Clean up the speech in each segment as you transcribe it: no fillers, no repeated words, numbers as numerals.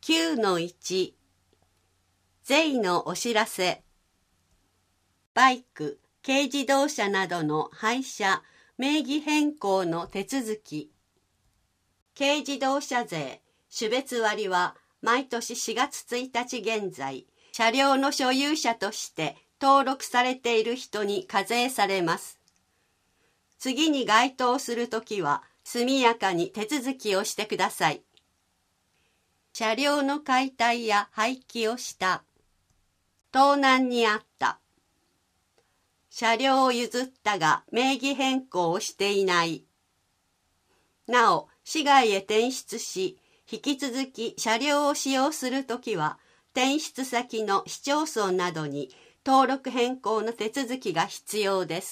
9-1 税のお知らせ。バイク、軽自動車などの廃車、名義変更の手続き。軽自動車税、種別割は毎年4月1日現在、車両の所有者として登録されている人に課税されます。次に該当するときは速やかに手続きをしてください。車両の解体や廃棄をした。盗難にあった。車両を譲ったが名義変更をしていない。なお、市外へ転出し、引き続き車両を使用するときは、転出先の市町村などに登録変更の手続きが必要です。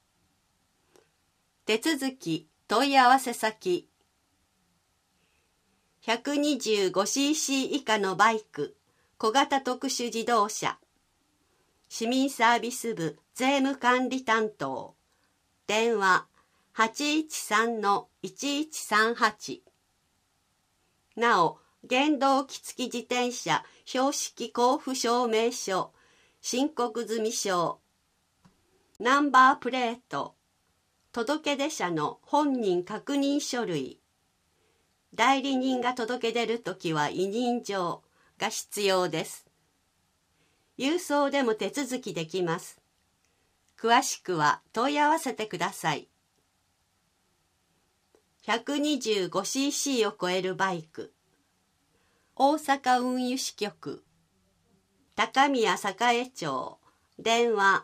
手続き、問い合わせ先。125cc 以下のバイク、小型特殊自動車。市民サービス部税務管理担当。電話813-1138。なお、原動機付自転車標識交付証明書、申告済証、ナンバープレート、届出者の本人確認書類、代理人が届け出るときは委任状が必要です。郵送でも手続きできます。詳しくは問い合わせてください。125cc を超えるバイク。大阪運輸支局。高宮栄町。電話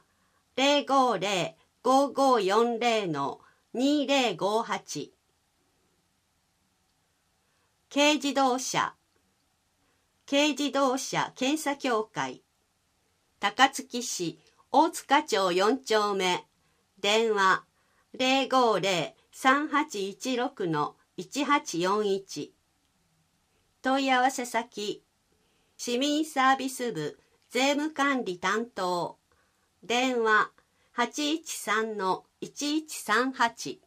050-5540-2058。軽自動車。軽自動車検査協会。高槻市大塚町4丁目。電話050-3816-1841。問い合わせ先、市民サービス部税務管理担当。電話813-1138。